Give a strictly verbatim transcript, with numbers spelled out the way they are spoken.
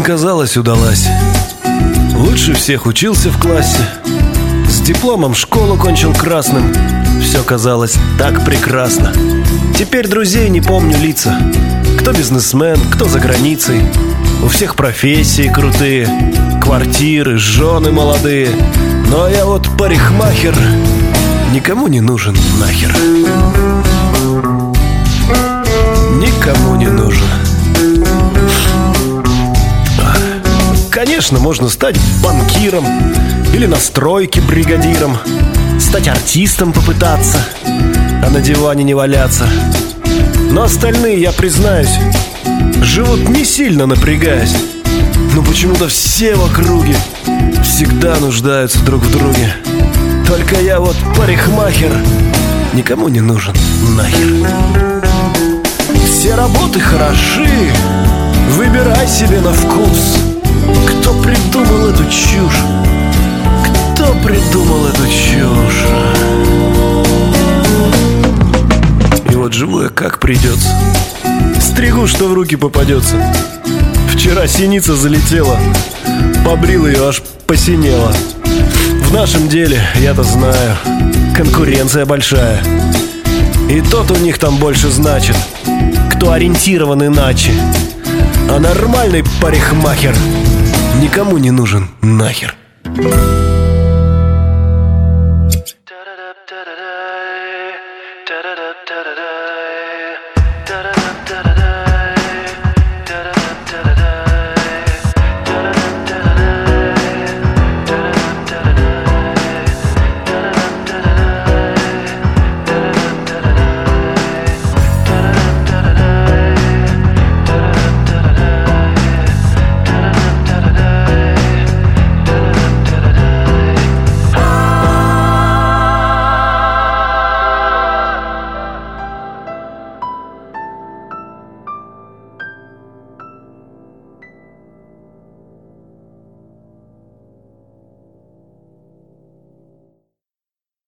казалось, удалась. Лучше всех учился в классе, с дипломом школу кончил красным. Все казалось так прекрасно. Теперь друзей не помню лица. Кто бизнесмен, кто за границей. У всех профессии крутые, квартиры, жены молодые. Но я вот парикмахер, никому не нужен нахер. Никому не нужен. Конечно, можно стать банкиром или на стройке бригадиром, стать артистом попытаться, а на диване не валяться. Но остальные, я признаюсь, живут не сильно напрягаясь. Но почему-то все в округе всегда нуждаются друг в друге. Только я вот парикмахер, никому не нужен нахер. Все работы хороши, выбирай себе на вкус. Кто придумал эту чушь? Кто придумал эту чушь? И вот живу я как придется. Стригу, что в руки попадется. Вчера синица залетела, побрил ее, аж посинела. В нашем деле, я-то знаю, конкуренция большая. И тот у них там больше значит, кто ориентирован иначе. А нормальный парикмахер никому не нужен нахер.